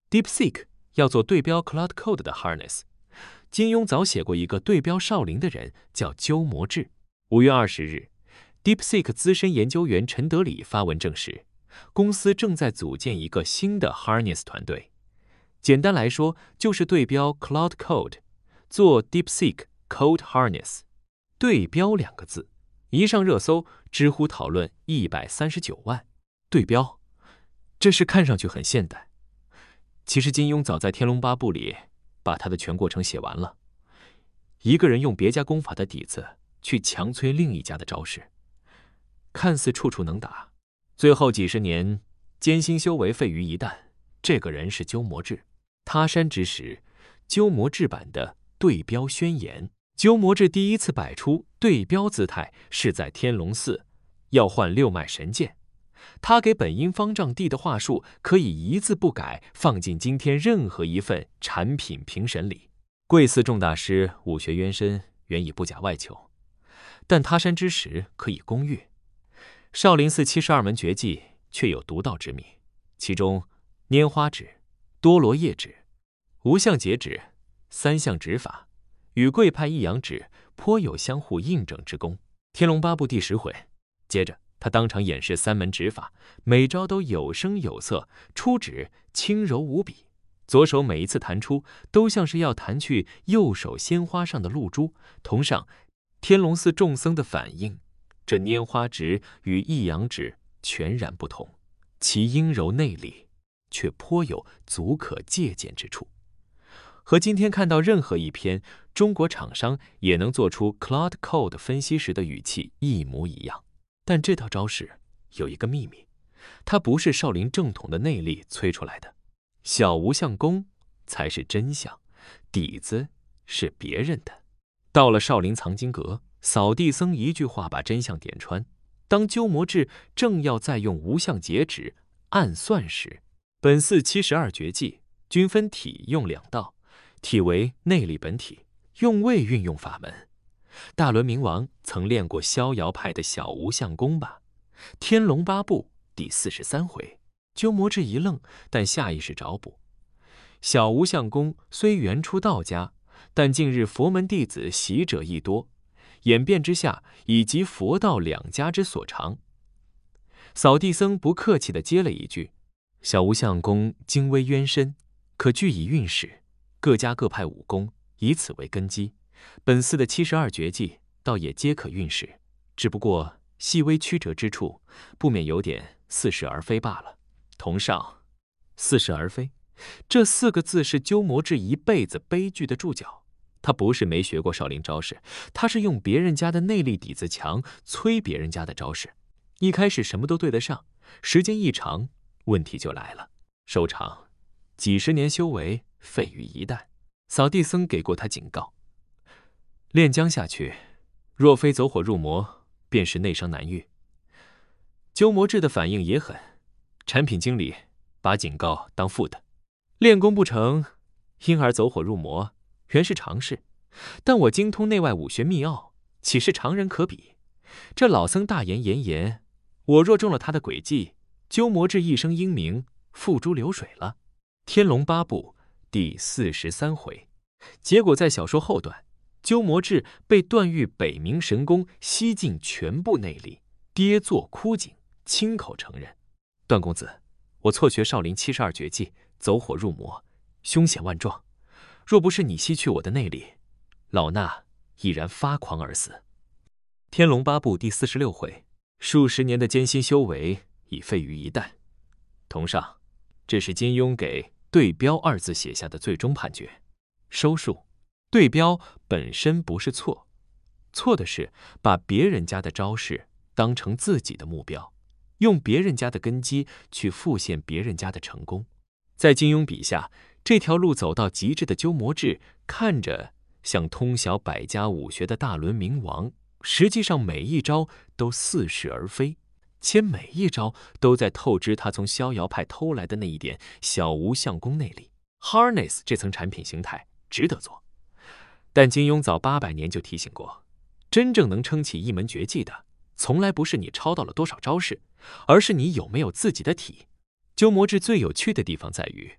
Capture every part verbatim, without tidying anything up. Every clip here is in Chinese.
DeepSeek 要做对标 Cloud Code 的 Harness。金庸早写过一个对标少林的人，叫鸠摩智。五月二十日 ，DeepSeek 资深研究员陈德礼发文证实，公司正在组建一个新的 Harness 团队。简单来说，就是对标 Cloud Code， 做 DeepSeek Code Harness。对标两个字一上热搜，知乎讨论一百三十九万。对标，这事看上去很现代。其实金庸早在《天龙八部》里把他的全过程写完了。一个人用别家功法的底子去强催另一家的招式，看似处处能打，最后几十年艰辛修为废于一旦。这个人是鸠摩智。他山之石，鸠摩智版的对标宣言。鸠摩智第一次摆出对标姿态是在天龙寺，要换六脉神剑。他给本因方丈帝的话术可以一字不改放进今天任何一份产品评审里。贵寺众大师武学渊深，原以不假外求，但他山之石可以攻玉。少林寺七十二门绝技却有独到之秘，其中拈花指、多罗叶指、无相结指三项指法与贵派一阳指颇有相互印证之功。天龙八部第十回，接着他当场演示三门指法，每招都有声有色，出指轻柔无比，左手每一次弹出都像是要弹去右手鲜花上的露珠。同上天龙寺众僧的反应，这拈花指与一阳指全然不同，其阴柔内里却颇有足可借鉴之处，和今天看到任何一篇中国厂商也能做出 Cloud Code 分析时的语气一模一样。但这套招式有一个秘密，它不是少林正统的内力催出来的，小无相功才是真相，底子是别人的。到了少林藏经阁，扫地僧一句话把真相点穿。当鸠摩智正要再用无相截指暗算时，本寺七十二绝技均分体用两道，体为内力本体，用位运用法门。大轮明王曾练过逍遥派的小无相功吧？天龙八部第四十三回，鸠摩智一愣，但下意识找补。小无相功虽原出道家，但近日佛门弟子习者亦多，演变之下以及佛道两家之所长。扫地僧不客气地接了一句：小无相功精微渊深，可据以运使，各家各派武功以此为根基。本寺的七十二绝技倒也皆可运使，只不过细微曲折之处，不免有点似是而非罢了。同上，似是而非，这四个字是鸠摩智一辈子悲剧的注脚。他不是没学过少林招式，他是用别人家的内力底子强，催别人家的招式。一开始什么都对得上，时间一长，问题就来了。收场，几十年修为废于一旦。扫地僧给过他警告，炼将下去，若非走火入魔，便是内伤难愈。鸠摩智的反应也狠，产品经理把警告当负的。练功不成，因而走火入魔，原是常事。但我精通内外武学秘奥，岂是常人可比？这老僧大言炎炎，我若中了他的诡计，鸠摩智一生英名付诸流水了。天龙八部第四十三回，结果在小说后段，鸠摩智被段誉北冥神功吸尽全部内力，跌坐枯井，亲口承认：段公子，我错学少林七十二绝技，走火入魔，凶险万状。若不是你吸去我的内力，老衲已然发狂而死。天龙八部第四十六回，数十年的艰辛修为已废于一旦。同上，这是金庸给对标二字写下的最终判决。收束，对标本身不是错，错的是把别人家的招式当成自己的目标，用别人家的根基去复现别人家的成功。在金庸笔下，这条路走到极致的鸠摩智，看着像通晓百家武学的大轮明王，实际上每一招都似是而非，且每一招都在透支他从逍遥派偷来的那一点小无相功内力。Harness 这层产品形态值得做，但金庸早八百年就提醒过，真正能撑起一门绝技的，从来不是你抄到了多少招式，而是你有没有自己的体。鸠摩智最有趣的地方在于，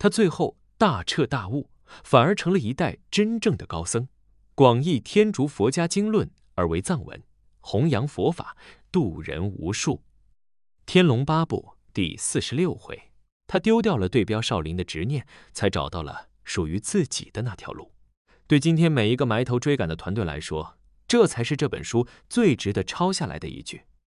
他最后大彻大悟，反而成了一代真正的高僧，广译天竺佛家经论而为藏文，弘扬佛法，度人无数。天龙八部第四十六回，他丢掉了对标少林的执念，才找到了属于自己的那条路。对今天每一个埋头追赶的团队来说，这才是这本书最值得抄下来的一句。